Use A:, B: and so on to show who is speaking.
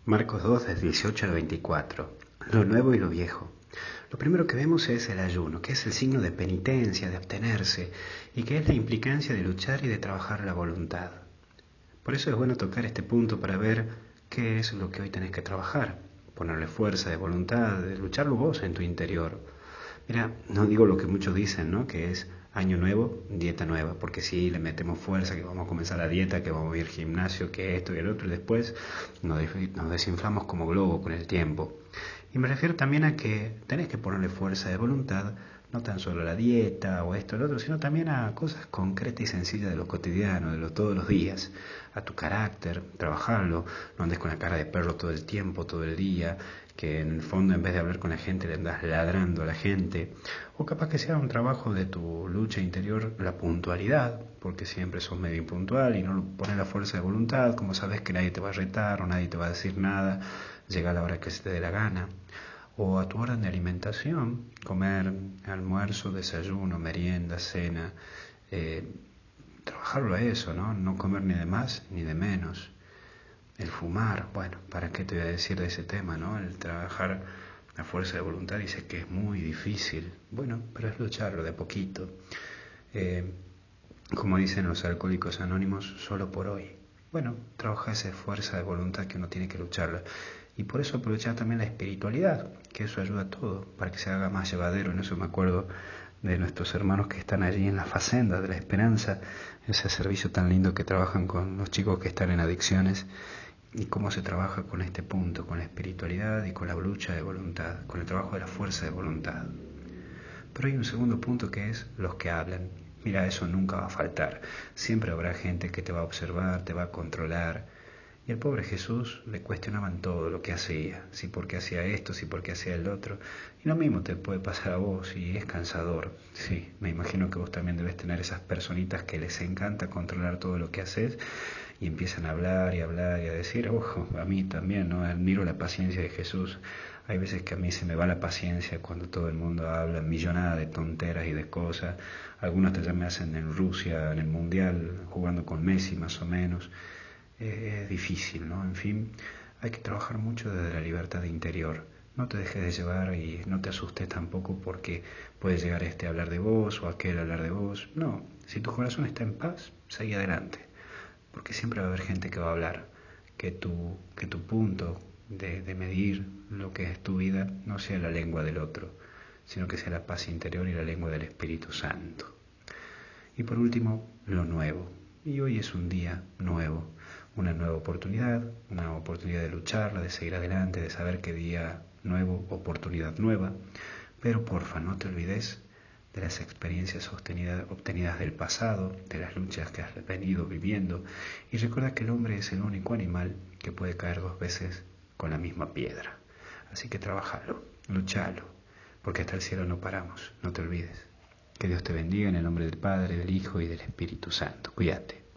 A: Marcos 2, del 18 al 24. Lo nuevo y lo viejo. Lo primero que vemos es el ayuno, que es el signo de penitencia, de abstenerse, y que es la implicancia de luchar y de trabajar la voluntad. Por eso es bueno tocar este punto para ver qué es lo que hoy tenés que trabajar, ponerle fuerza de voluntad, de lucharlo vos en tu interior. Mira, no digo lo que muchos dicen, ¿no? Que es año nuevo, dieta nueva, porque si le metemos fuerza, que vamos a comenzar la dieta, que vamos a ir al gimnasio, que esto y el otro, y después nos desinflamos como globo con el tiempo. Y me refiero también a que tenés que ponerle fuerza de voluntad, no tan solo a la dieta o esto o lo otro, sino también a cosas concretas y sencillas de lo cotidiano, de lo todos los días, a tu carácter, trabajarlo, no andes con la cara de perro todo el tiempo, todo el día, que en el fondo en vez de hablar con la gente le andas ladrando a la gente, o capaz que sea un trabajo de tu lucha interior, la puntualidad, porque siempre sos medio impuntual y no pones la fuerza de voluntad, como sabes que nadie te va a retar o nadie te va a decir nada, llega a la hora que se te dé la gana. O a tu orden de alimentación, comer almuerzo, desayuno, merienda, cena, trabajarlo a eso, ¿no? No comer ni de más ni de menos. El fumar, bueno, ¿para qué te voy a decir de ese tema, no? El trabajar a fuerza de voluntad dice que es muy difícil. Bueno, pero es lucharlo de a poquito. Como dicen los alcohólicos anónimos, solo por hoy. Bueno, trabaja esa fuerza de voluntad que uno tiene que lucharla. Y por eso aprovechar también la espiritualidad, que eso ayuda a todo, para que se haga más llevadero. En eso me acuerdo de nuestros hermanos que están allí en la Facenda de la Esperanza, ese servicio tan lindo que trabajan con los chicos que están en adicciones, y cómo se trabaja con este punto, con la espiritualidad y con la lucha de voluntad, con el trabajo de la fuerza de voluntad. Pero hay un segundo punto que es los que hablan. Mira, eso nunca va a faltar. Siempre habrá gente que te va a observar, te va a controlar. Y al pobre Jesús le cuestionaban todo lo que hacía, si por qué hacía esto, si por qué hacía el otro. Y lo mismo te puede pasar a vos y es cansador. Sí, me imagino que vos también debes tener esas personitas que les encanta controlar todo lo que haces y empiezan a hablar y a hablar y a decir, ojo, a mí también, ¿no? Admiro la paciencia de Jesús. Hay veces que a mí se me va la paciencia cuando todo el mundo habla millonada de tonteras y de cosas. Algunos ya me hacen en Rusia, en el Mundial, jugando con Messi más o menos. Es difícil, ¿no? En fin, hay que trabajar mucho desde la libertad interior. No te dejes de llevar y no te asustes tampoco porque puede llegar a hablar de vos o aquel a hablar de vos. No, si tu corazón está en paz, sigue adelante. Porque siempre va a haber gente que va a hablar. Que tu punto de medir lo que es tu vida no sea la lengua del otro, sino que sea la paz interior y la lengua del Espíritu Santo. Y por último, lo nuevo. Y hoy es un día nuevo, una nueva oportunidad de lucharla, de seguir adelante, de saber qué día nuevo, oportunidad nueva. Pero porfa, no te olvides de las experiencias obtenidas del pasado, de las luchas que has venido viviendo. Y recuerda que el hombre es el único animal que puede caer 2 veces con la misma piedra. Así que trabajalo, luchalo, porque hasta el cielo no paramos, no te olvides. Que Dios te bendiga en el nombre del Padre, del Hijo y del Espíritu Santo. Cuídate.